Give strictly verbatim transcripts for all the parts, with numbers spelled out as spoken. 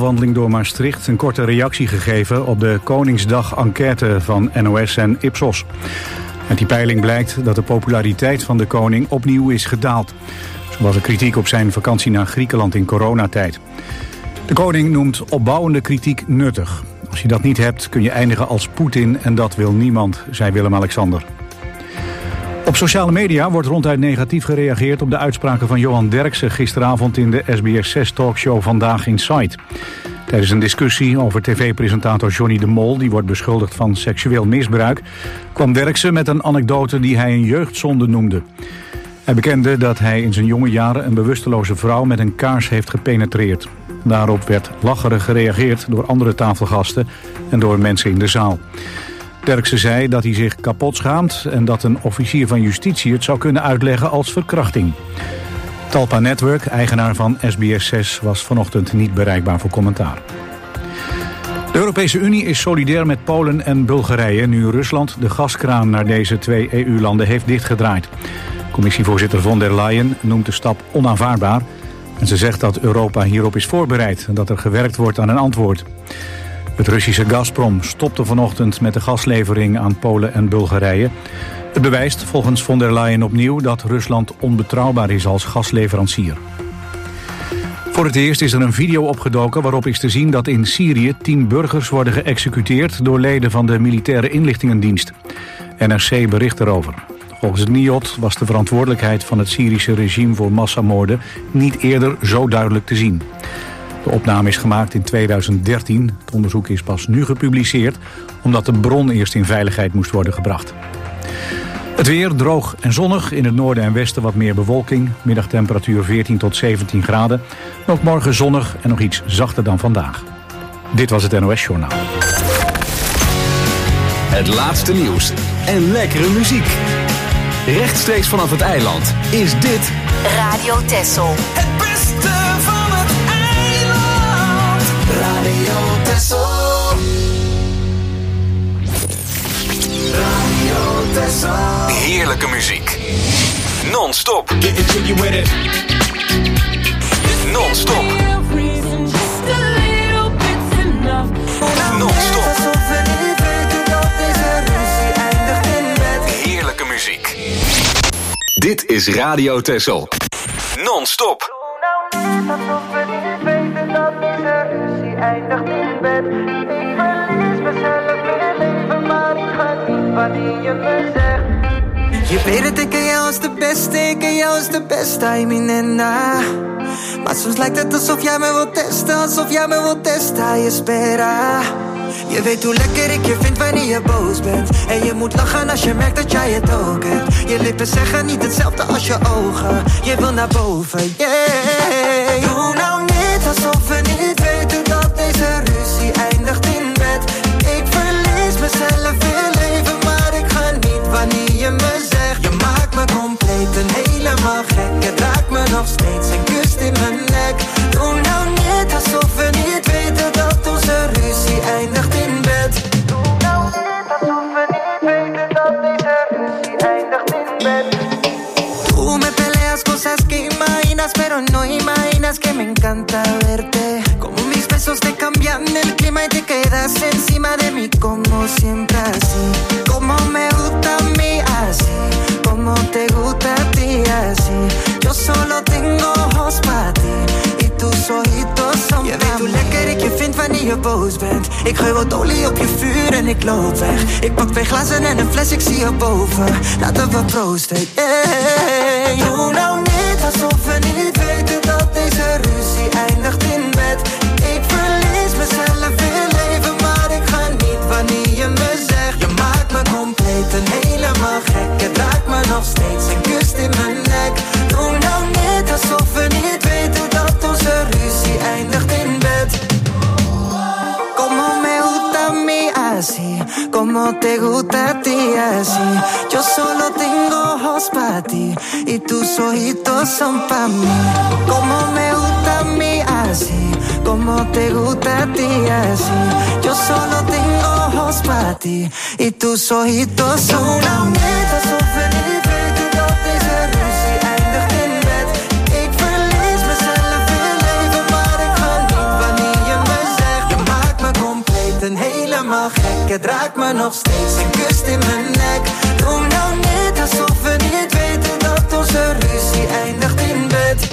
rondwandeling door Maastricht een korte reactie gegeven op de Koningsdag-enquête van N O S en Ipsos. Uit die peiling blijkt dat de populariteit van de koning opnieuw is gedaald. Zo was er kritiek op zijn vakantie naar Griekenland in coronatijd. De koning noemt opbouwende kritiek nuttig. Als je dat niet hebt, kun je eindigen als Poetin en dat wil niemand, zei Willem-Alexander. Op sociale media wordt ronduit negatief gereageerd op de uitspraken van Johan Derksen gisteravond in de S B S zes talkshow Vandaag Inside. Tijdens een discussie over tv-presentator Johnny de Mol, die wordt beschuldigd van seksueel misbruik, kwam Derksen met een anekdote die hij een jeugdzonde noemde. Hij bekende dat hij in zijn jonge jaren een bewusteloze vrouw met een kaars heeft gepenetreerd. Daarop werd lacherig gereageerd door andere tafelgasten en door mensen in de zaal. Derksen zei dat hij zich kapot schaamt en dat een officier van justitie het zou kunnen uitleggen als verkrachting. Talpa Network, eigenaar van S B S zes, was vanochtend niet bereikbaar voor commentaar. De Europese Unie is solidair met Polen en Bulgarije nu Rusland de gaskraan naar deze twee E U-landen heeft dichtgedraaid. Commissievoorzitter von der Leyen noemt de stap onaanvaardbaar en ze zegt dat Europa hierop is voorbereid en dat er gewerkt wordt aan een antwoord. Het Russische Gazprom stopte vanochtend met de gaslevering aan Polen en Bulgarije. Het bewijst volgens von der Leyen opnieuw dat Rusland onbetrouwbaar is als gasleverancier. Voor het eerst is er een video opgedoken waarop is te zien dat in Syrië tien burgers worden geëxecuteerd door leden van de militaire inlichtingendienst. N R C bericht erover. Volgens het N I O D was de verantwoordelijkheid van het Syrische regime voor massamoorden niet eerder zo duidelijk te zien. De opname is gemaakt in tweeduizend dertien. Het onderzoek is pas nu gepubliceerd omdat de bron eerst in veiligheid moest worden gebracht. Het weer droog en zonnig. In het noorden en westen wat meer bewolking. Middagtemperatuur veertien tot zeventien graden. En ook morgen zonnig en nog iets zachter dan vandaag. Dit was het N O S-journaal. Het laatste nieuws en lekkere muziek. Rechtstreeks vanaf het eiland is dit Radio Texel. Het beste van het eiland. Radio Texel. Radio Texel. heerlijke muziek. Non-stop. Getting jiggy with it. Non-stop. Non-stop. Heerlijke muziek. Dit is Radio Texel. Non-stop. Je weet het, ik ken jou als de beste, ik ken jou als de beste, I mean en na. Maar soms lijkt het alsof jij me wilt testen, alsof jij me wilt testen, je spera. Je weet hoe lekker ik je vind wanneer je boos bent. En je moet lachen als je merkt dat jij het ook hebt. Je lippen zeggen niet hetzelfde als je ogen. Je wil naar boven, yeah. Doe nou niet alsof we niet weten dat deze ruzie eindigt in bed. Ik verlies mezelf in leven, maar ik ga niet wanneer je me zegt. Je maakt me compleet en helemaal gek. Het raakt me nog steeds en kust in mijn nek. Doe nou niet alsof we niet weten dat onze ruzie eindigt in bed. Doe nou niet alsof we niet weten dat deze ruzie eindigt in bed. Tú me peleas cosas que imaginas, pero no imaginas que me encanta verte. Como mis besos te cambian el clima y te quedas encima de mí como siempre así. Como me gusta a mí así, como te gusta a ti así. Yo solo tengo ojos para ti y tus ojitos son. Je weet hoe lekker ik je vind wanneer je boos bent. Ik gooi wat olie op je vuur en ik loop weg. Ik pak twee glazen en een fles, ik zie je boven. Laten we proosten, yeah. Doe nou niet alsof we niet weten dat deze ruzie eindigt in bed. Ik verlies mezelf in leven, maar ik ga niet wanneer je me zegt. Je maakt me compleet en helemaal gek. Het raakt me nog steeds en kust in mijn nek. Doe nou niet alsof we niet weten dat onze ruzie eindigt in bed. Como me gusta a mí así, como te gusta a ti así. Yo solo tengo ojos pa' ti y tus ojitos son pa' mí. Como me gusta a mí así, como te gusta a ti así. Yo solo tengo ojos pa' ti y tus ojitos son pa' mí. gek, het raakt me nog steeds. Een kust in mijn nek. Doe nou net alsof we niet weten dat onze ruzie eindigt in bed.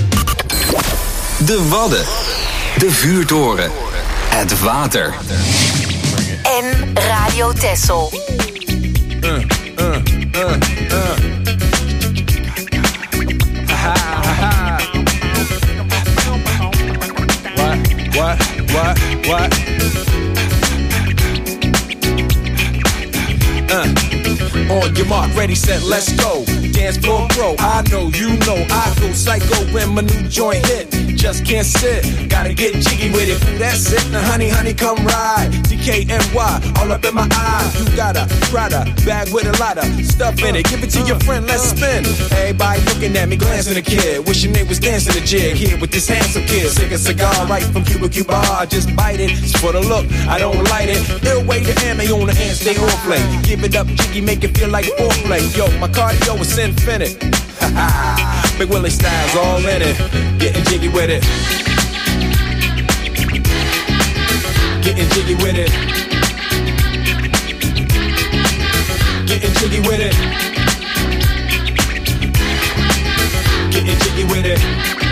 De Wadden. De Vuurtoren. Het water. En Radio Texel. Uh, uh, uh, uh. Ha, ha, ha. What, what, what, what? Uh. On your mark, ready, set, let's go. Dance floor pro, I know, you know, I go psycho when my new joint hit. Just can't sit, gotta get jiggy with it. That's it, now honey, honey, come ride. D K N Y, all up in my eye. You got a Prada bag with a lot of stuff in it. Give it to your friend, let's spin. Everybody looking at me, glancing a kid. Wishing they was dancing a jig here with this handsome kid. Sick a cigar right from Cuba Cuba. I just bite it, it's for the look, I don't light it. Ill way to ammo on the hand, stay on play. Give it up, jiggy, make it feel like foreplay. Yo, my cardio is infinite. Big Willie style's all in it. Getting jiggy with it. Getting jiggy with it. Getting jiggy with it. Getting jiggy with it.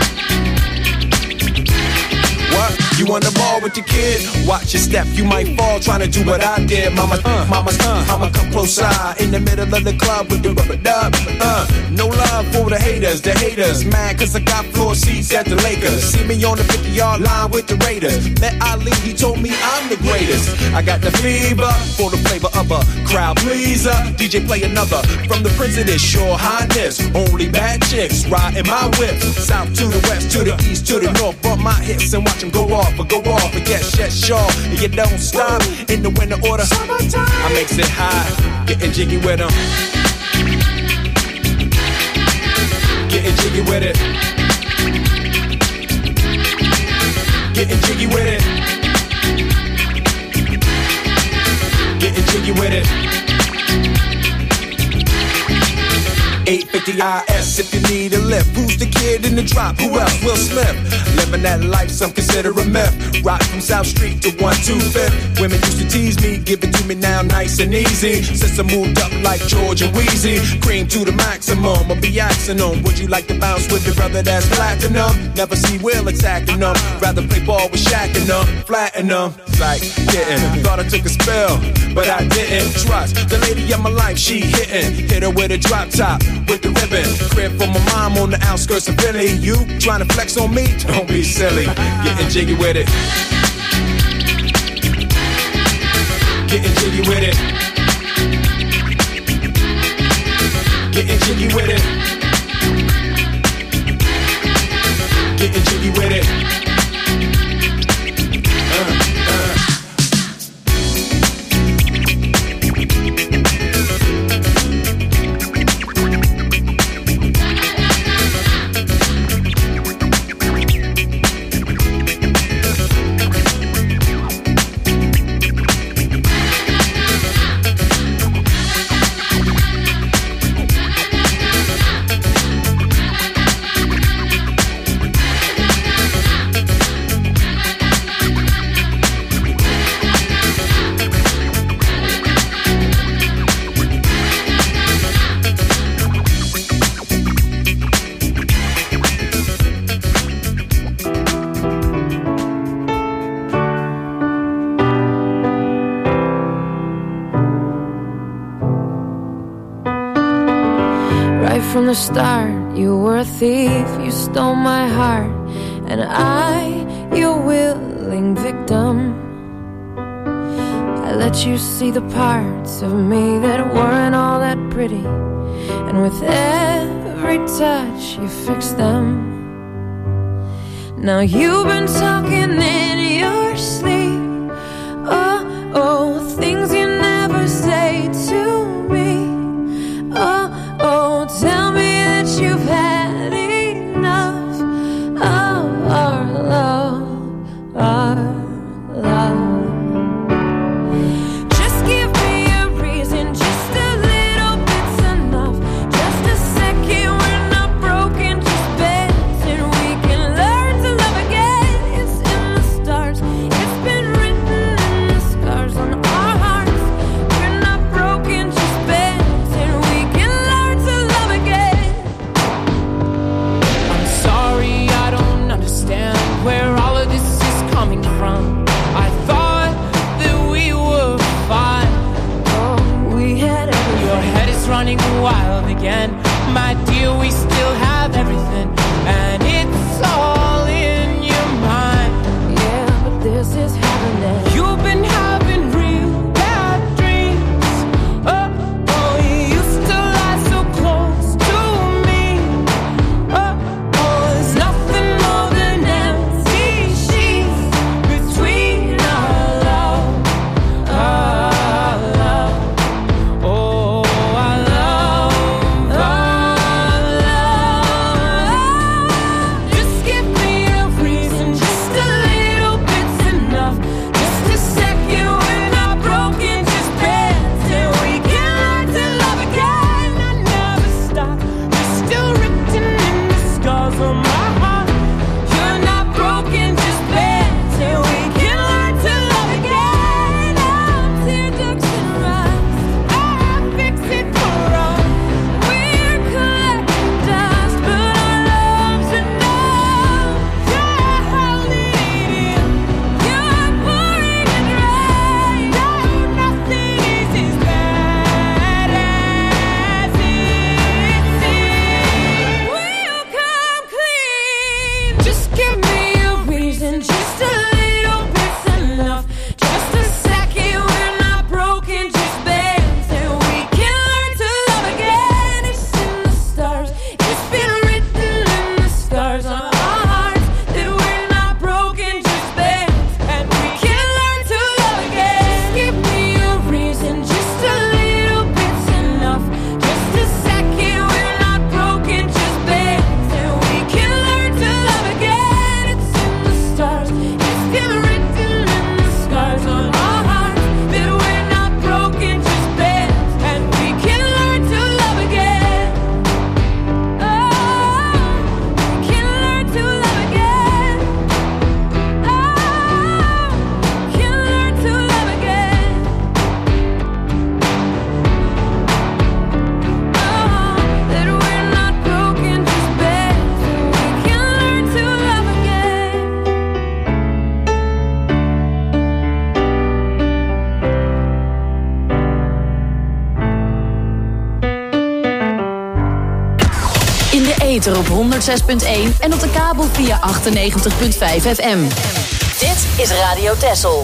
What? You on the ball with your kid? Watch your step, you might fall trying to do what I did. Mama, uh, mama, uh, mama, come close side in the middle of the club with the rubber dub. Uh, no love for the haters, the haters. Mad cause I got floor seats at the Lakers. See me on the fifty-yard line with the Raiders. Met Ali, he told me I'm the greatest. I got the fever for the flavor of a crowd pleaser. D J play another from the Prince of this Shore Highness. Only bad chicks riding my whip. South to the west, to the east, to the north. Bump my hips and watch them go off. But go off and get shit sure. And you don't stop in the winter order. I makes it high, getting jiggy with them. Getting jiggy with it. Getting jiggy with it. Getting jiggy with it. eight fifty I S if you need a lift. Who's the kid in the drop? Who else? Will Smith. Living that life, some consider a myth. Rock from South Street to one two fifth. Women used to tease me, give it to me now nice and easy. Since I moved up like George and Wheezy, cream to the maximum, I'll be axing them. Would you like to bounce with your brother that's platinum? Never see Will attacking them. Rather play ball with Shaq and them, flatten them. Like getting, thought I took a spell, but I didn't. Trust the lady of my life, she hitting. Hit her with a drop top, with the ribbon. Crib for my mom on the outskirts of Philly. You trying to flex on me? Don't be silly. Getting jiggy with it. Getting jiggy with it. Getting jiggy with it. Getting jiggy with it. Uh, uh. From the start, you were a thief, you stole my heart, and I, your willing victim. I let you see the parts of me that weren't all that pretty, and with every touch, you fixed them. Now you've been talking in your sleep, oh, oh, things you never say to me, oh, oh, tell me that you've had enough of our love, our love. Just give me a reason, just a little bit's enough. Just a second, we're not broken, just bends, and we can learn to love again. It's in the stars. ether op honderd zes punt één en op de kabel via achtennegentig punt vijf F M. Dit is Radio Texel.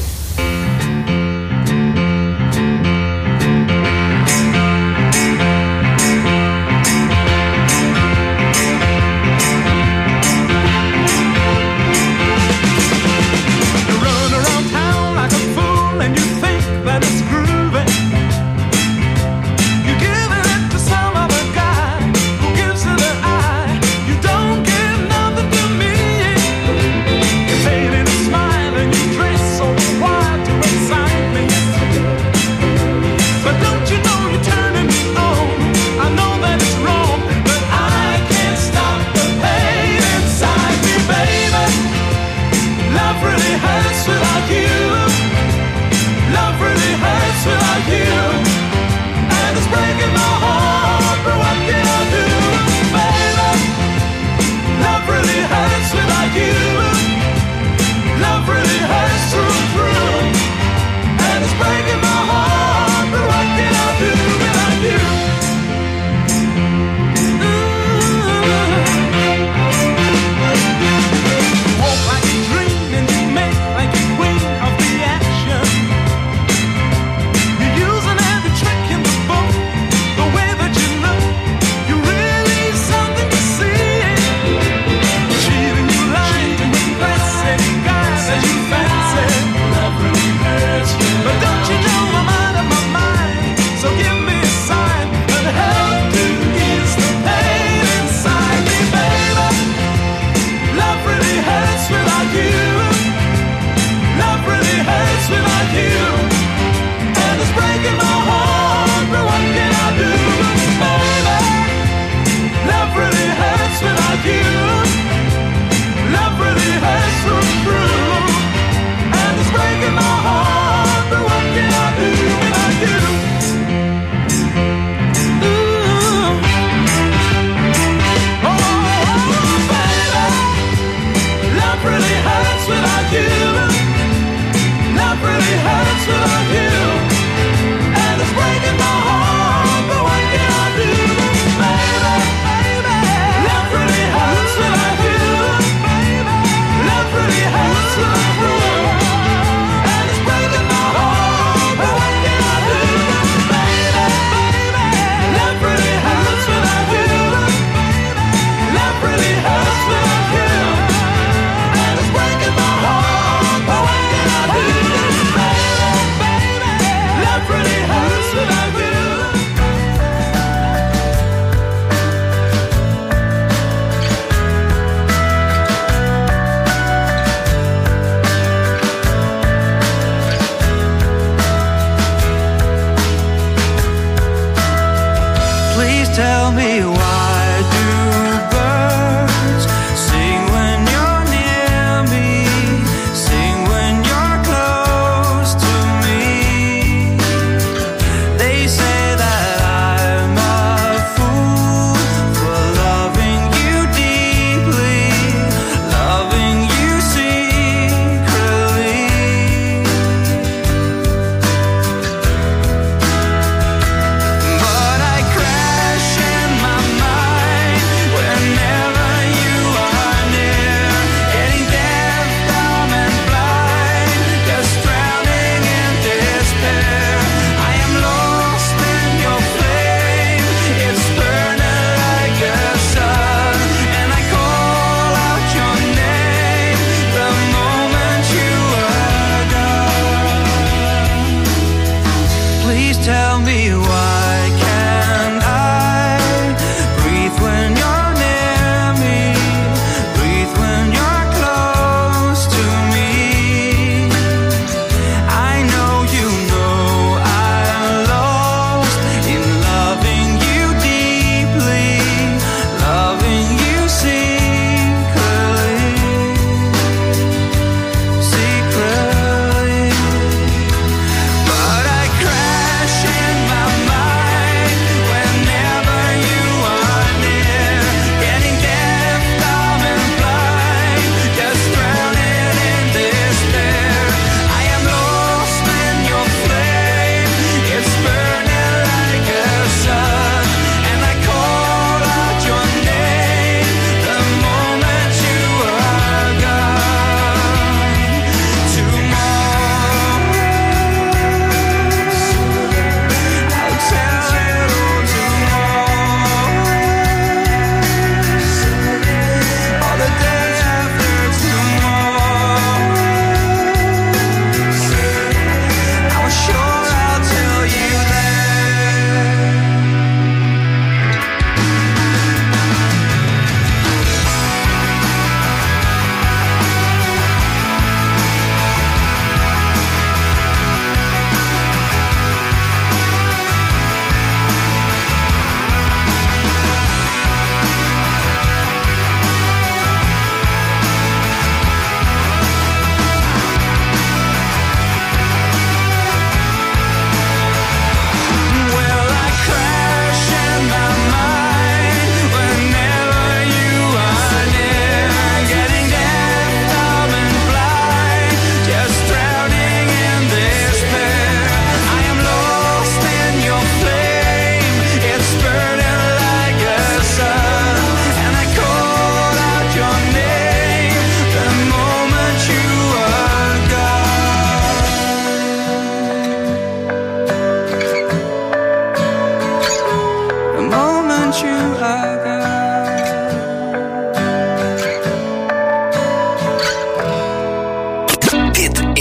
My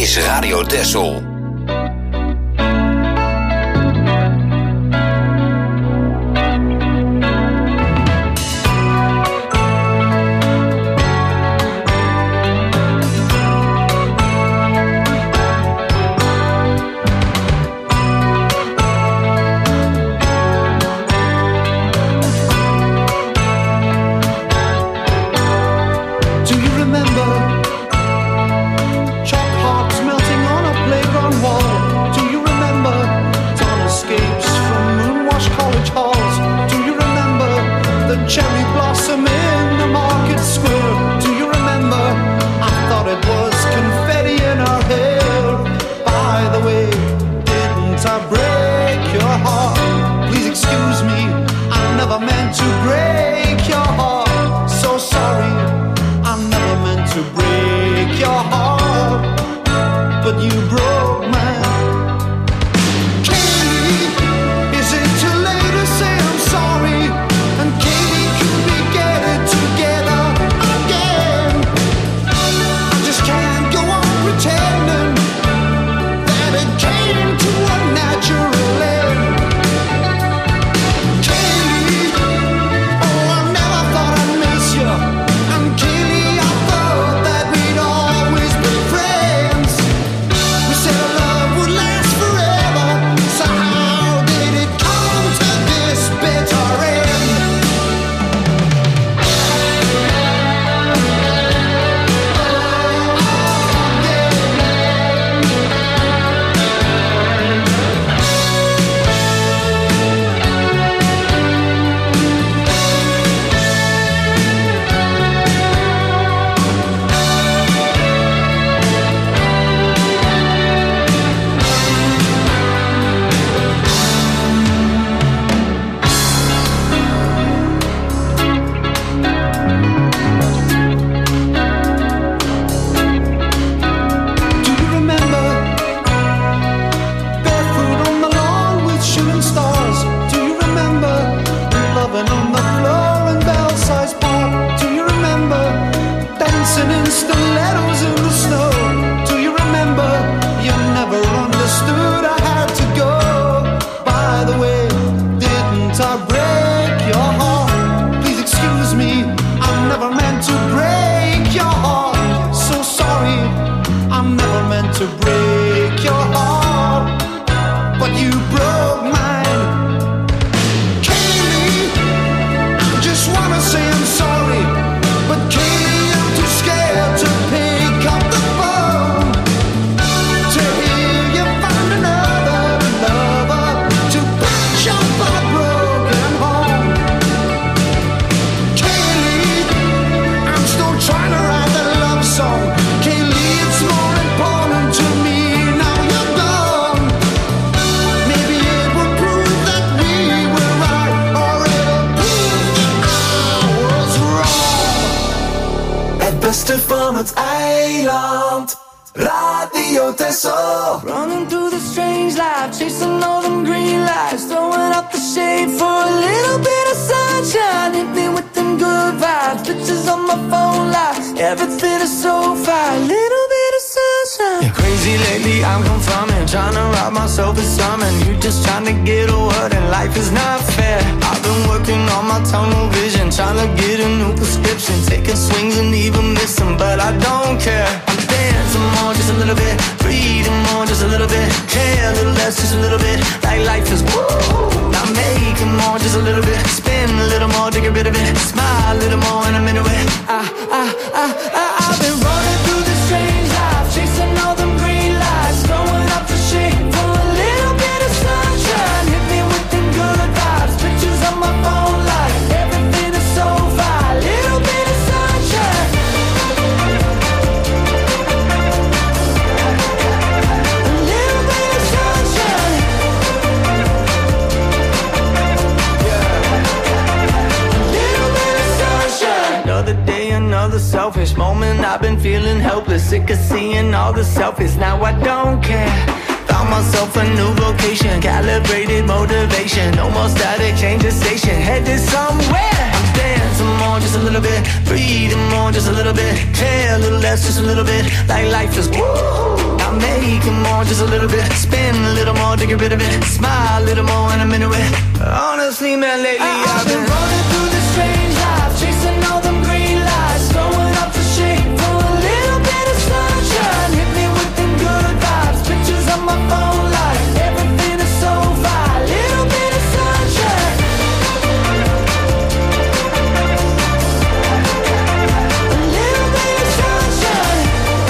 is Radio Texel. Radio Texel. Running through the strange life, chasing all them green lights, throwing up the shade for a little bit of sunshine. Hit me with them good vibes, pictures on my phone lights, everything is so fine. Little bit of sunshine. You're crazy lately, I'm confirming, trying to rob myself of something. You just trying to get a word and life is not fair. I've been working on my tunnel vision, trying to get a new prescription, taking swings and even missing, but I don't care. I'm dancing more, just a little bit, breathing more, just a little bit, care a little less, just a little bit, like life is woo. Now making more, just a little bit, spin a little more to get rid of it, smile a little more and I'm into it. I, I, I, I, I've been running through this strange life, chasing all them green lights, throwing up the shade for a little bit of sunshine. Hit me with them good vibes, pictures on my phone like everything is so fine. Little bit of sunshine. A little bit of sunshine. Yeah. A little bit of sunshine. Another day, another selfish moment. I've been feeling helpless, sick of seeing all the selfies. Now I don't care. Found myself a new vocation, calibrated motivation. No more static, change the station, headed somewhere. I'm dancing more, just a little bit, breathing more, just a little bit, care a little less, just a little bit, like life is woo. I'm make it more, just a little bit. Spin a little more to get rid of it. Smile a little more and I'm into it. Honestly, man, lately I, I've been running through this strange life, chasing all them green lights, throwing up the shade for a little bit of sunshine. Hit me with them good vibes, pictures on my phone light. Everything is so fine, little bit of sunshine. A little bit of sunshine.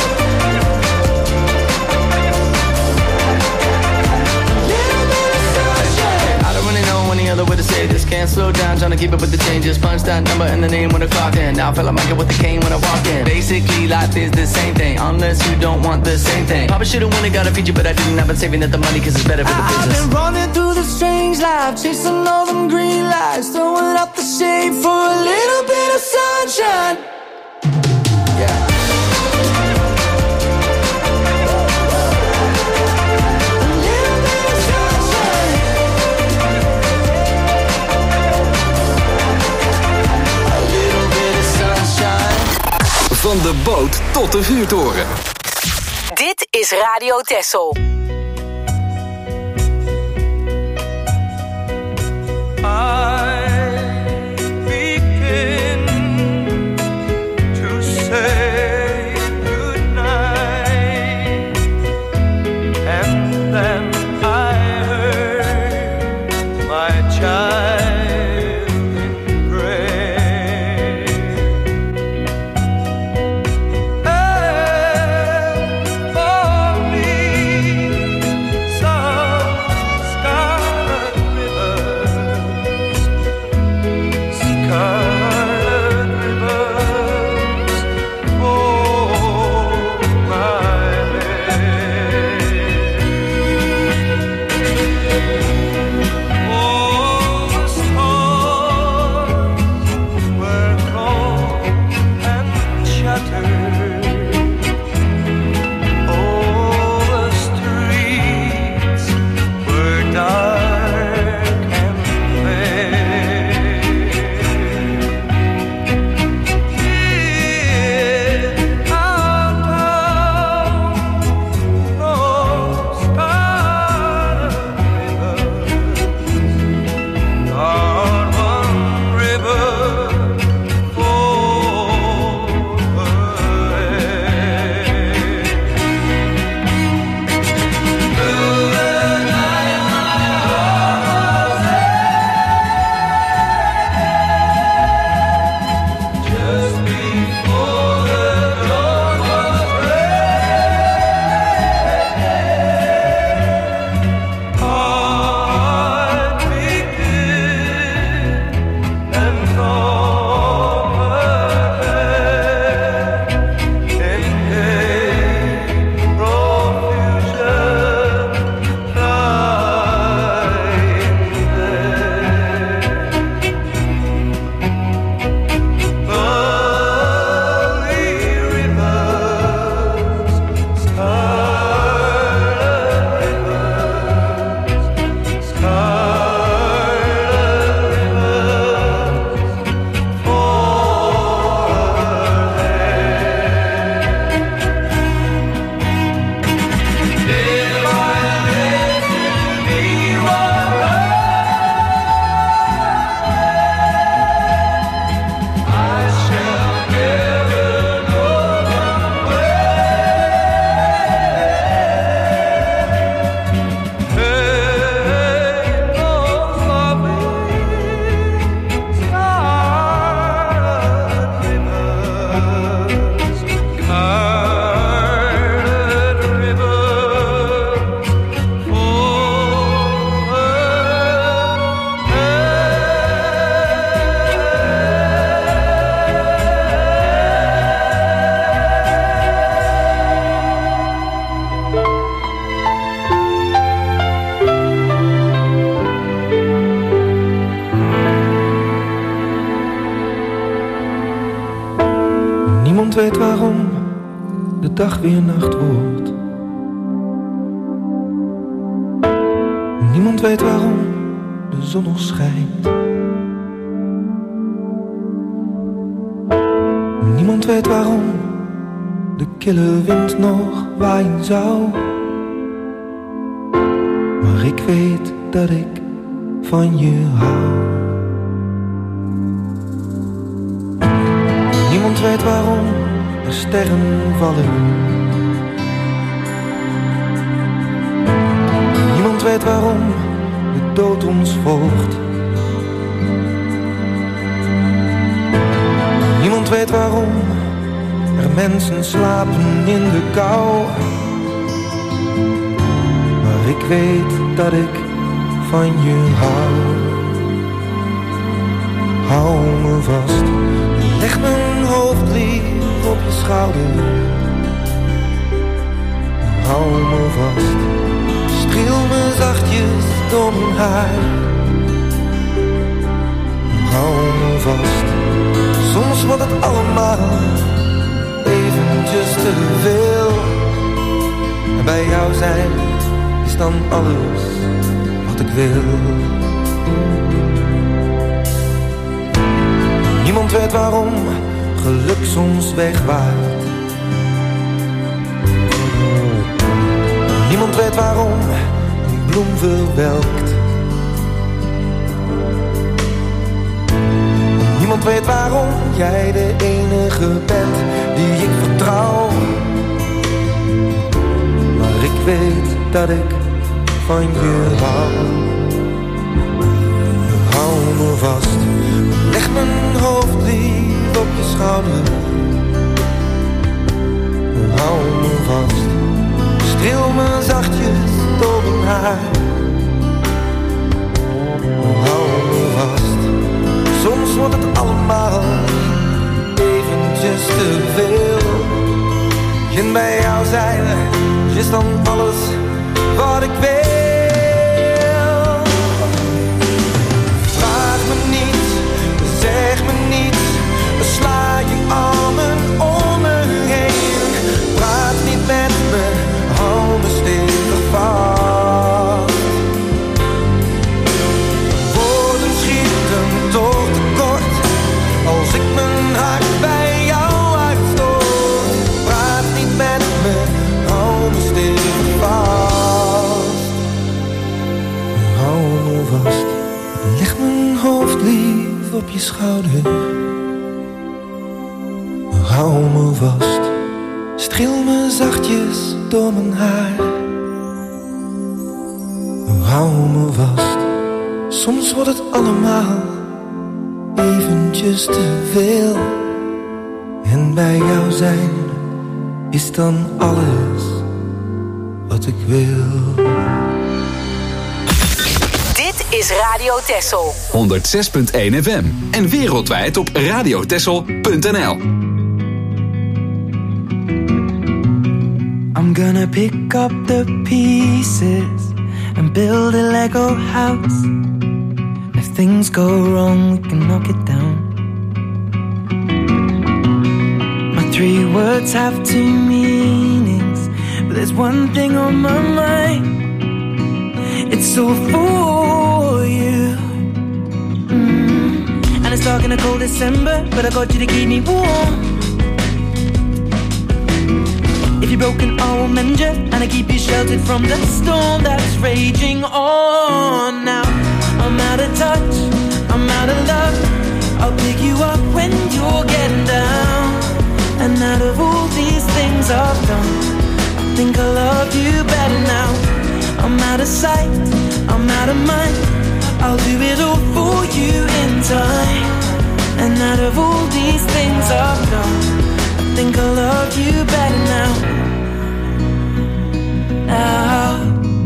A little bit of sunshine. I don't really know any other way to say this. Can't slow down, trying to keep up with the changes. Punch that number and the name when I clock in. Now I feel like Michael with the cane when I walk in. Basically, life is the same thing, unless you don't want the same thing. Probably should've won it, got a feature, but I didn't. I've been saving up the money, cause it's better for the business. I've been running through the strange life, chasing all them green lights, throwing up the shade for a little bit of sunshine. Yeah. Van de boot tot de vuurtoren. Dit is Radio Texel. Niemand weet waarom de dag weer nacht wordt. Niemand weet waarom de zon nog schijnt. Niemand weet waarom de kille wind nog waaien zou. maar ik weet dat ik van je hou. Niemand weet waarom er sterren vallen. Niemand weet waarom de dood ons volgt. Niemand weet waarom er mensen slapen in de kou. Maar ik weet dat ik van je hou. Hou me vast, leg mijn hoofd lief op je schouder. Hou me vast, streel me zachtjes door mijn haar. Hou me vast, soms wordt het allemaal eventjes te veel. En bij jou zijn is dan alles wat ik wil. Niemand weet waarom geluk soms wegwaait. Niemand weet waarom een bloem verwelkt. Niemand weet waarom jij de enige bent die ik vertrouw. Maar ik weet dat ik van je hou. Hou me vast, leg mijn hoofd lief op je schouder. Hou me vast, streel me zachtjes door mijn haar. Hou me vast, soms wordt het allemaal eventjes te veel. En bij jou zijn is dan alles wat ik wil. Vraag me niet, zeg me niets, sla je armen om me heen. Praat niet met me, hou me stevig vast. Woorden schieten toch tekort als ik mijn hart bij jou uitstoot. Praat niet met me, hou me stevig vast. Hou me vast, leg mijn hoofd lief op je schouder. Hou me vast, streel me zachtjes door mijn haar. Hou me vast, soms wordt het allemaal eventjes te veel. En bij jou zijn is dan alles wat ik wil. Dit is Radio Texel. honderd zes punt één F M en wereldwijd op radiotexel punt n l. I'm gonna pick up the pieces and build a Lego house. If things go wrong, we can knock it down. My three words have two meanings, but there's one thing on my mind. It's all for you. Mm. And it's dark in a cold December, but I got you to keep me warm. If you're broken, I will mend you, and I keep you sheltered from the storm that's raging on. Now I'm out of touch, I'm out of love. I'll pick you up when you're getting down. And out of all these things I've done, I think I love you better now. I'm out of sight, I'm out of mind. I'll do it all for you in time. And out of all these things I've done, I think I love you better now. Now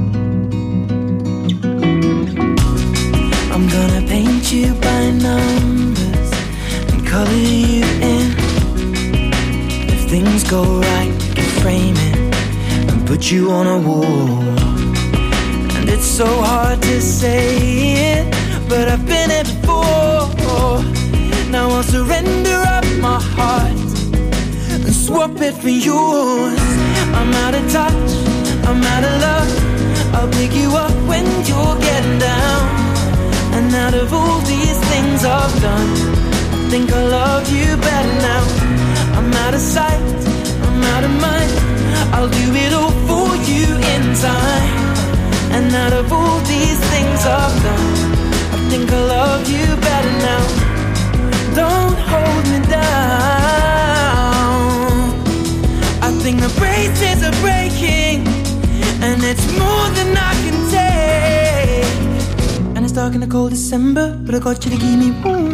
I'm gonna paint you by numbers and color you in. If things go right, we can frame it and put you on a wall. And it's so hard to say it, but I've been it before. Now I'll surrender up my heart and swap it for yours. I'm out of touch, I'm out of love. I'll pick you up when you're getting down. And out of all these things I've done, I think I love you better now. I'm out of sight, I'm out of mind. I'll do it all for you in time. And out of all these things I've done, I think I love you better now. Don't hold me down. I think the braces are breaking, and it's more than I can take. And it's dark in the cold December, but I got you to keep me warm.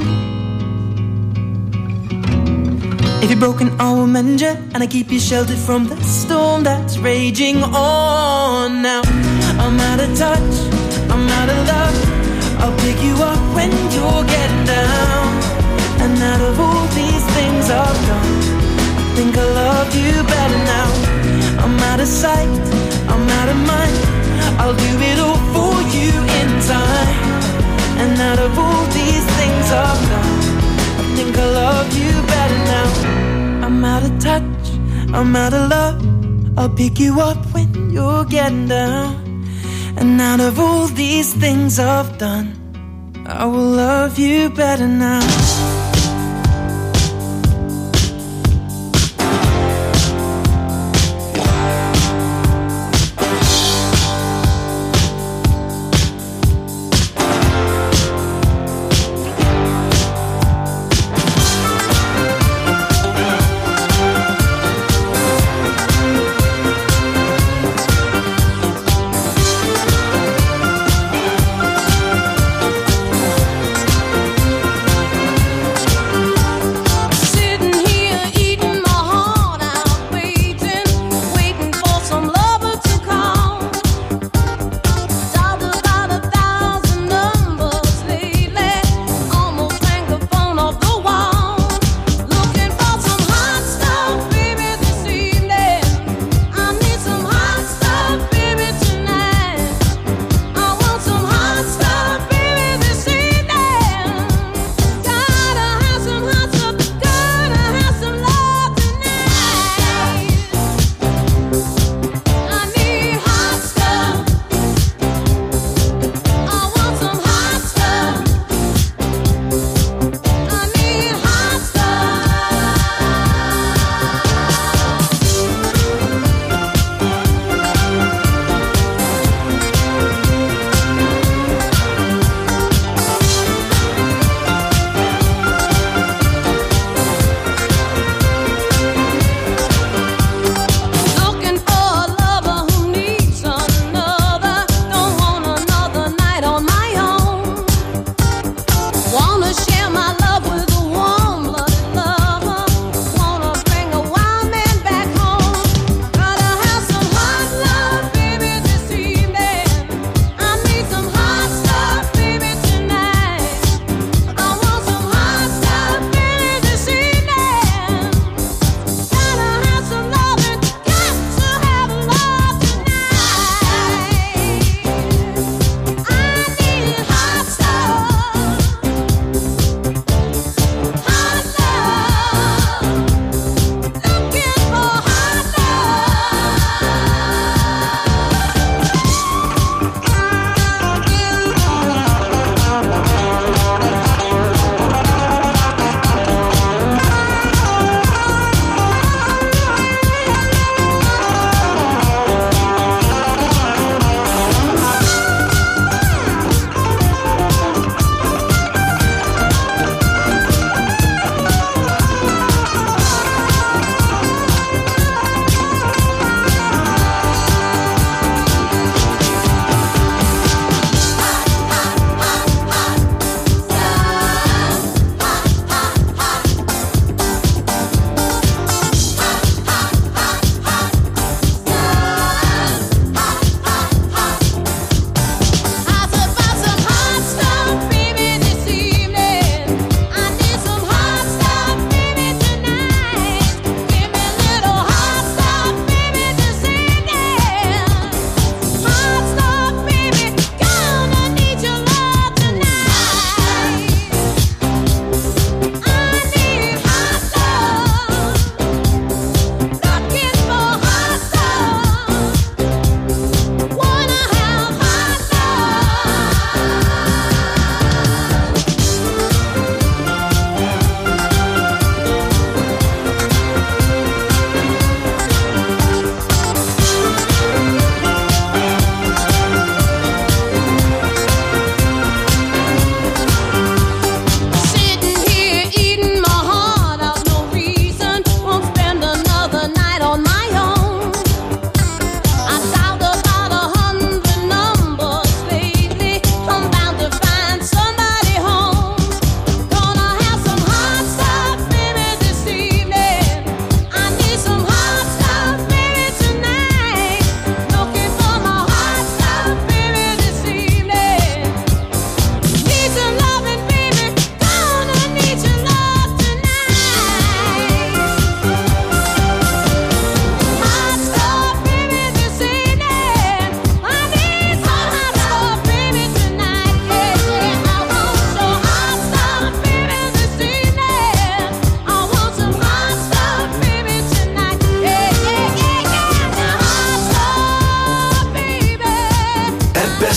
If you're broken, I will mend you, and I keep you sheltered from the storm that's raging on. Now I'm out of touch, I'm out of love. I'll pick you up when you're getting down. And out of all these things I've done, I think I love you better now. I'm out of sight, I'm out of mind. I'll do it all for you in time. And out of all these things I've done, I think I love you better now. I'm out of touch, I'm out of love. I'll pick you up when you're getting down. And out of all these things I've done, I will love you better now.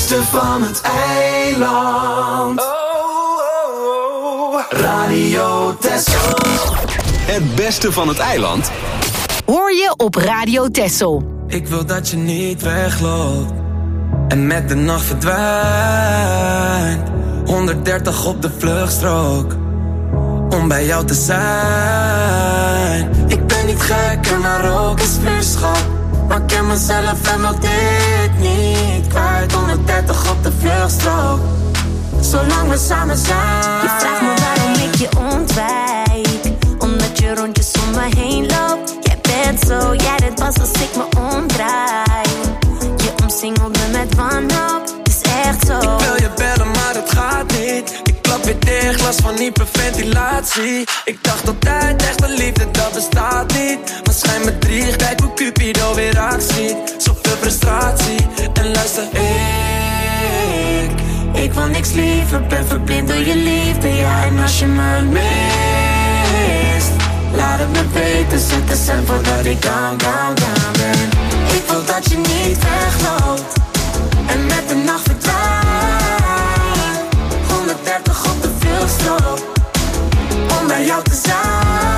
beste van het eiland. Oh, oh, oh. Radio Texel. Het beste van het eiland hoor je op Radio Texel. Ik wil dat je niet wegloopt en met de nacht verdwijnt. honderddertig op de vluchtstrook om bij jou te zijn. Ik ben niet gek en maar ook is vuurschap, maar ik ken mezelf en wil dit niet kwijt. honderddertig op de vluchtstrook, zolang we samen zijn. Je vraagt me waarom ik je ontwijk, omdat je rondjes om me heen loopt. Jij bent zo, jij dit pas als ik me omdraai. Je omsingelt me met wanhoop, het is echt zo. Ik wil je bellen maar het gaat niet. Ik klap weer dicht, last van hyperventilatie. Ik dacht altijd echte liefde dat bestaat niet, maar schijn me drie, kijk hoe Cupido weer actie. Zoveel frustratie en luister ik Ik wil niks liever, ben verblind door je liefde. Ja, en als je me mist, laat het me weten, zet de cent voordat ik down, down, down ben. Ik wil dat je niet wegloopt en met de nacht verdwijnt. honderddertig op de vluchtstrook om bij jou te zijn.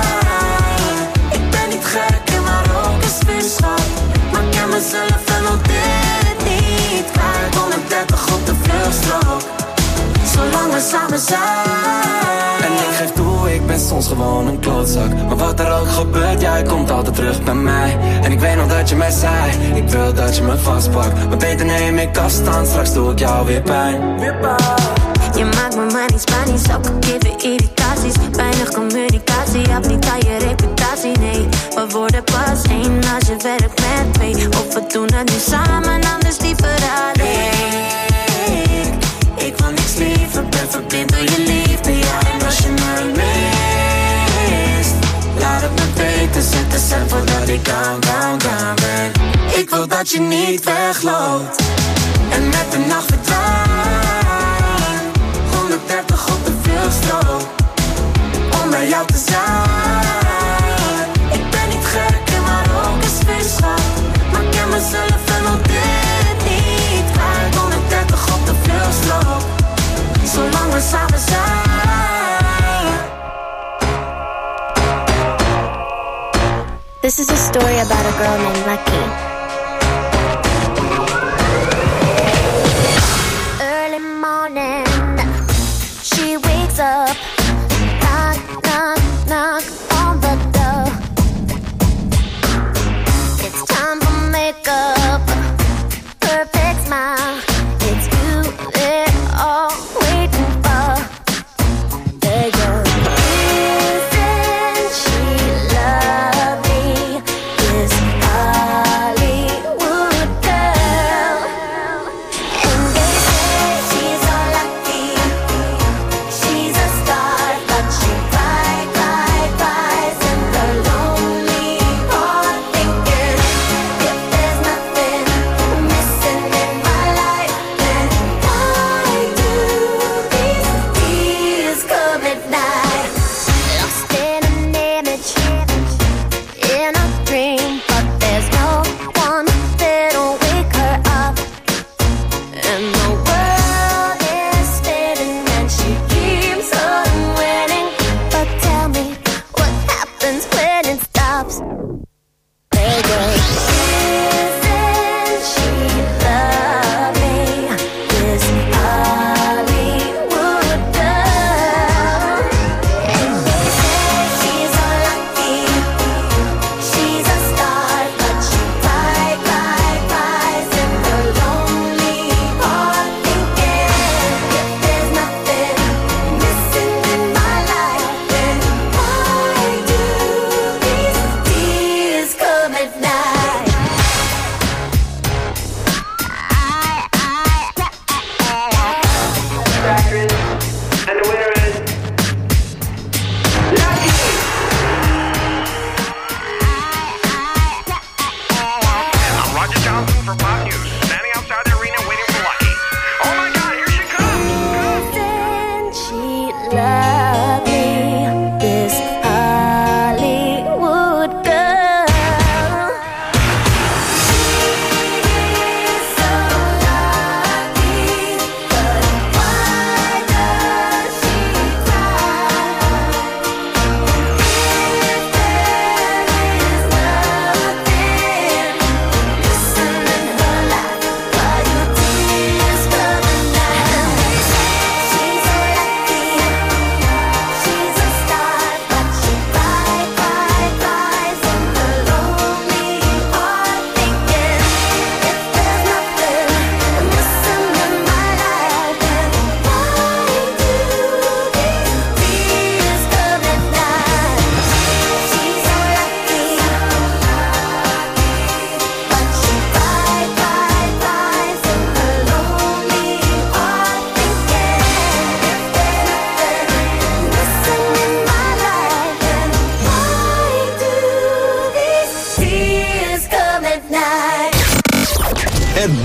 Ik ben niet gek en maar ook is vuurschap, maar ik ken mezelf en wil dit niet kwijt. honderddertig op de vluchtstrook, zolang we samen zijn. En ik geef toe, ik ben soms gewoon een klootzak, maar wat er ook gebeurt, jij komt altijd terug bij mij. En ik weet nog dat je mij zei, ik wil dat je me vastpakt, maar beter neem ik afstand, straks doe ik jou weer pijn. Weer pijn. Je maakt me maar niet Spanisch, elke keer weer irritaties. Weinig communicatie, heb niet aan je reputatie, nee. We worden pas één als je werkt met twee. Of we doen het nu samen, anders liever alleen. Ik wil niks liever, ben verblind door je liefde. Ja, en als je me mist, laat het me weten, zet de cent voordat ik down, down, down ben. Ik wil dat je niet wegloopt en met de nacht verdwijnt. honderddertig op de vluchtstrook om bij jou te zijn. Ik ben niet gek en maar ook is vuurschap, maar ik ken mezelf en wil dit niet kwijt. honderddertig op de vluchtstrook, zolang we samen zijn. This is a story about a girl named Lucky. Early morning, she wakes up, knock, knock, knock on the door. It's time for makeup, perfect smile. It's you they're all waiting for. There you isn't she lovely? Is Holly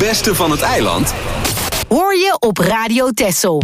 beste van het eiland hoor je op Radio Texel.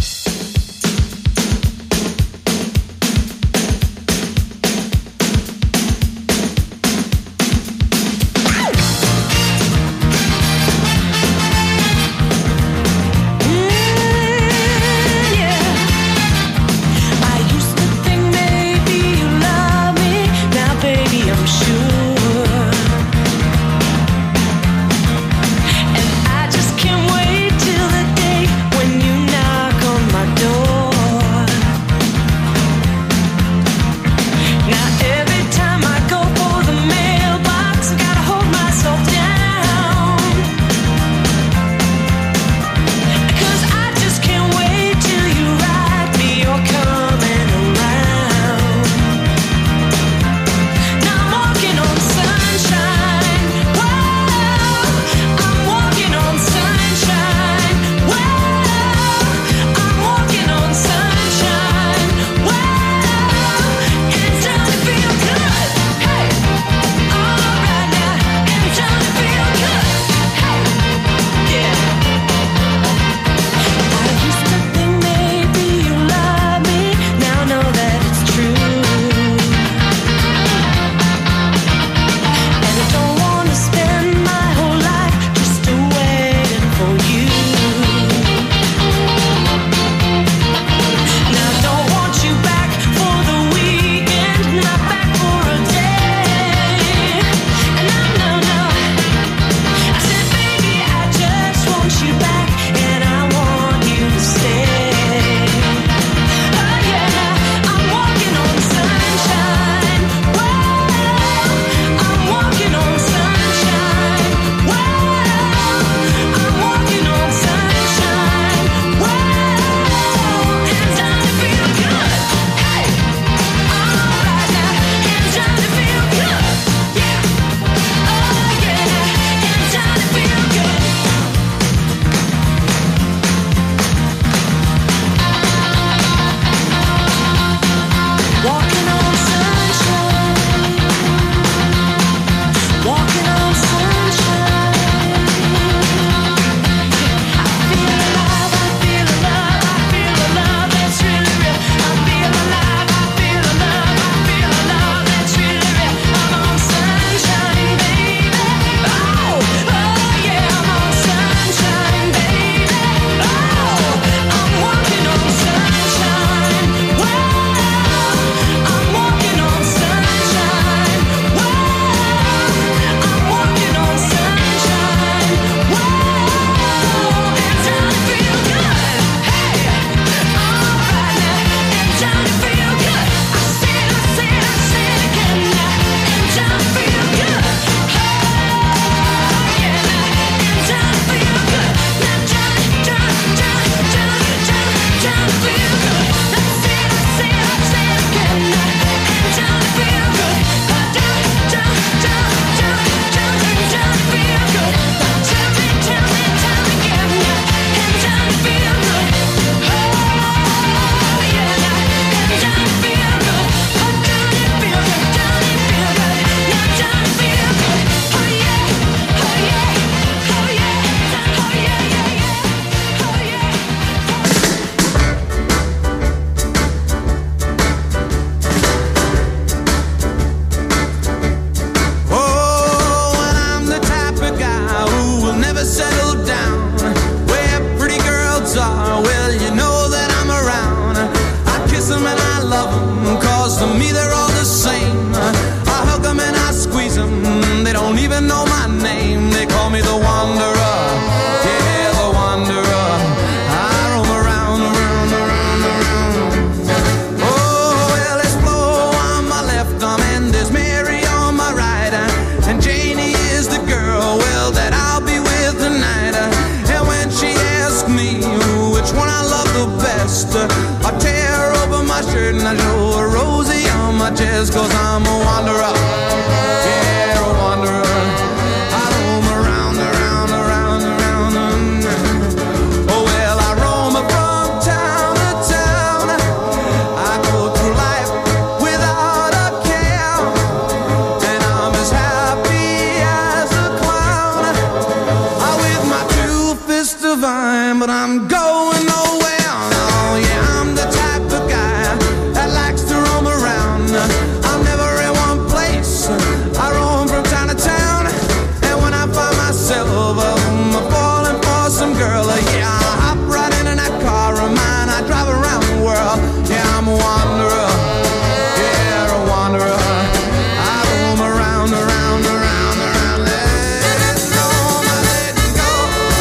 Walking on just divine, but I'm going nowhere. Oh yeah, I'm the type of guy that likes to roam around. I'm never in one place, I roam from town to town. And when I find myself um, falling for some girl, yeah, I hop right in that car of mine. I drive around the world, yeah, I'm a wanderer. Yeah, a wanderer. I roam around, around, around, around. Let it go, let it go.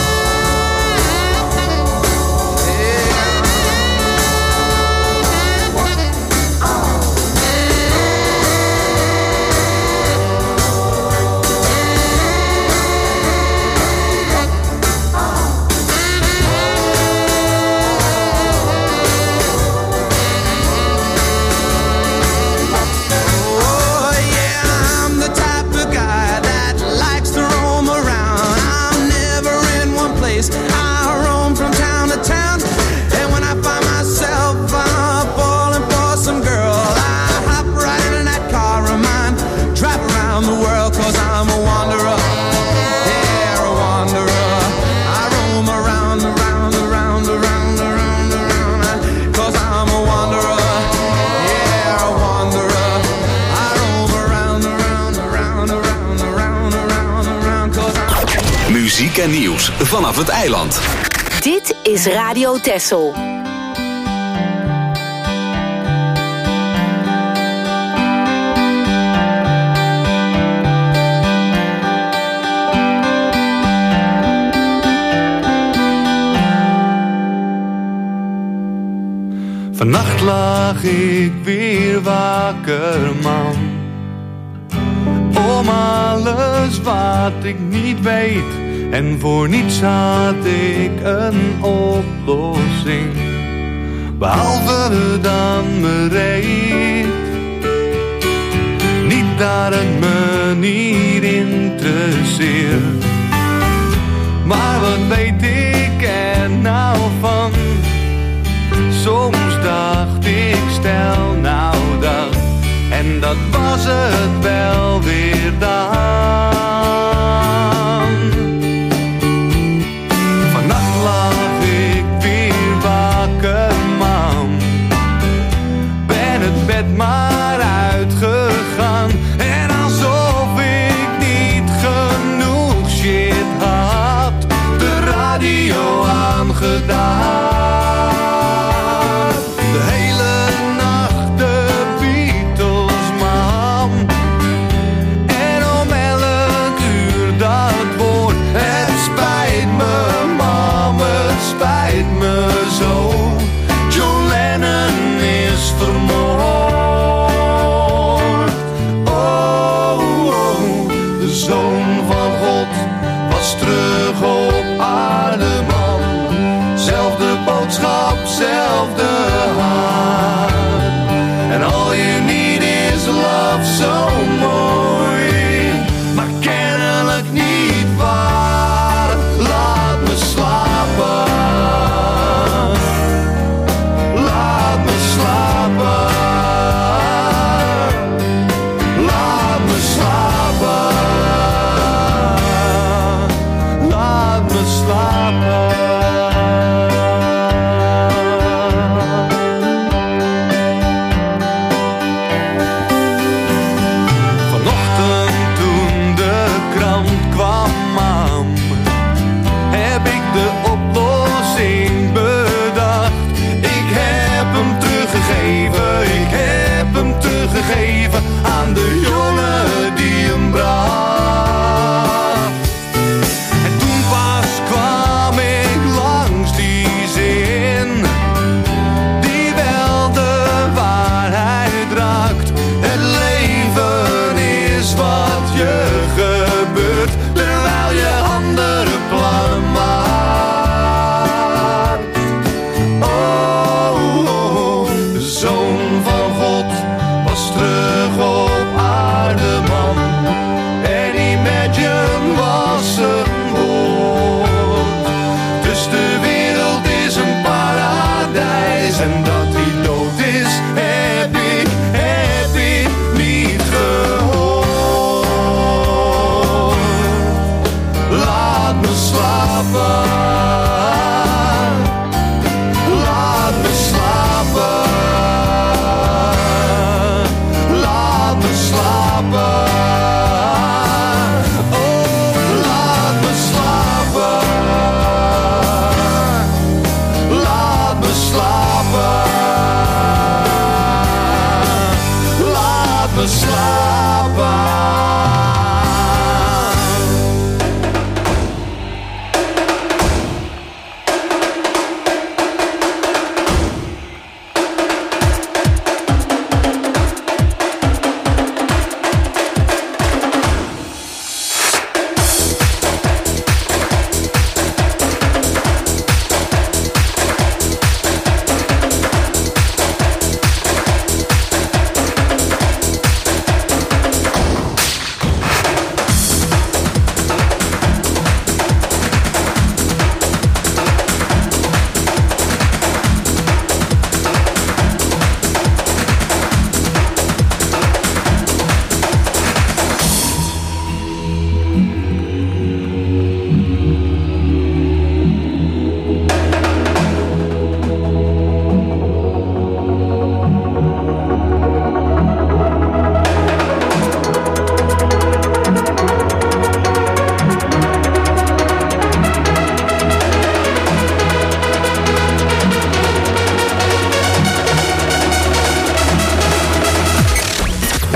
Oh yeah, I'm the type of guy that likes to roam around. I'm never in one place, I roam from town to town. And when I find myself uh, falling for some girl, I hop right in that car of mine, drive around the world, cause I'm a wanderer. Yeah, a wanderer. I roam around, around, around, around, around, around, cause I'm a wanderer. Yeah, a wanderer. I roam around, around, around, around, around, around, around, cause I'm... Muziek en nieuws vanaf het eiland. Dit is Radio Texel. Vannacht lag ik weer wakker, man. Om alles wat ik niet weet. En voor niets had ik een oplossing. Behalve dan bereid. Niet dat het me niet interesseert. Maar wat weet ik er nou van? Soms dacht ik, stel nou dat. En dat was het wel weer dan. Vannacht lag ik weer wakker, man. Ben het bed maar uitgegaan. En alsof ik niet genoeg shit had, de radio aangedaan. De hele nacht de Beatles, man. En om elk uur dat woord. Het spijt me, mam, het spijt me zo. John Lennon is vermoord. Oh, oh, de Zoon van God was terug op aarde, man. Zelfde boodschap, zelfde hart. En all you need is love, zo mooi. Maar kennelijk niet waar. Laat me slapen. Laat me slapen. Laat me slapen. Laat me slapen. Vanochtend toen de krant kwam aan, heb ik de oplossing bedacht. Ik heb hem teruggegeven, ik heb hem teruggegeven aan de jongen die hem bracht. En toen pas kwam ik langs die zin, die wel de waarheid raakt. Het leven is wat je gebeurt, terwijl je andere plannen maakt.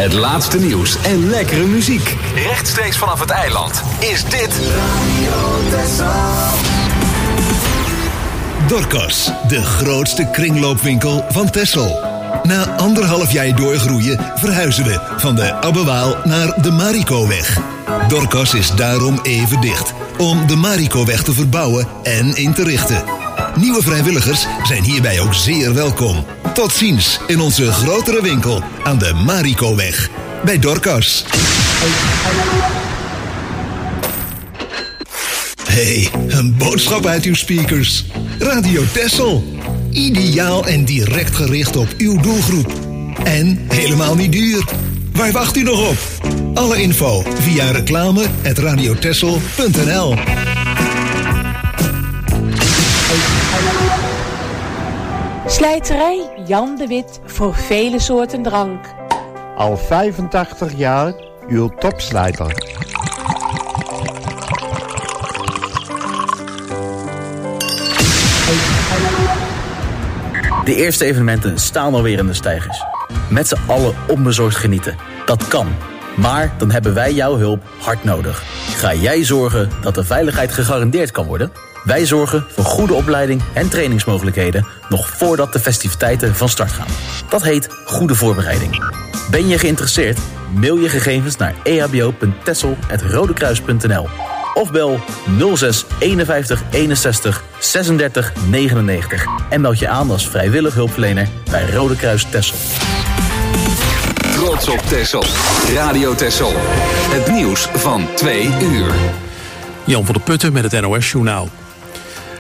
Het laatste nieuws en lekkere muziek. Rechtstreeks vanaf het eiland is dit Radio Texel. Dorcas, de grootste kringloopwinkel van Texel. Na anderhalf jaar doorgroeien verhuizen we van de Abbewaal naar de Marikoweg. Dorcas is daarom even dicht, om de Marikoweg te verbouwen en in te richten. Nieuwe vrijwilligers zijn hierbij ook zeer welkom. Tot ziens in onze grotere winkel aan de Marikoweg. Bij Dorcas. Hey, een boodschap uit uw speakers. Radio Texel. Ideaal en direct gericht op uw doelgroep. En helemaal niet duur. Waar wacht u nog op? Alle info via reclame at radiotexel punt n l. Slijterij Jan de Wit voor vele soorten drank. Al vijfentachtig jaar uw topslijter. De eerste evenementen staan alweer in de steigers. Met z'n allen onbezorgd genieten. Dat kan. Maar dan hebben wij jouw hulp hard nodig. Ga jij zorgen dat de veiligheid gegarandeerd kan worden? Wij zorgen voor goede opleiding en trainingsmogelijkheden nog voordat de festiviteiten van start gaan. Dat heet goede voorbereiding. Ben je geïnteresseerd? Mail je gegevens naar e h b o punt texel apenstaartje rodekruis punt n l of bel nul zes eenenvijftig eenenzestig zesendertig negenennegentig en meld je aan als vrijwillig hulpverlener bij Rode Kruis Texel. Trots op Texel. Radio Texel. Het nieuws van twee uur. Jan van der Putten met het N O S Journaal.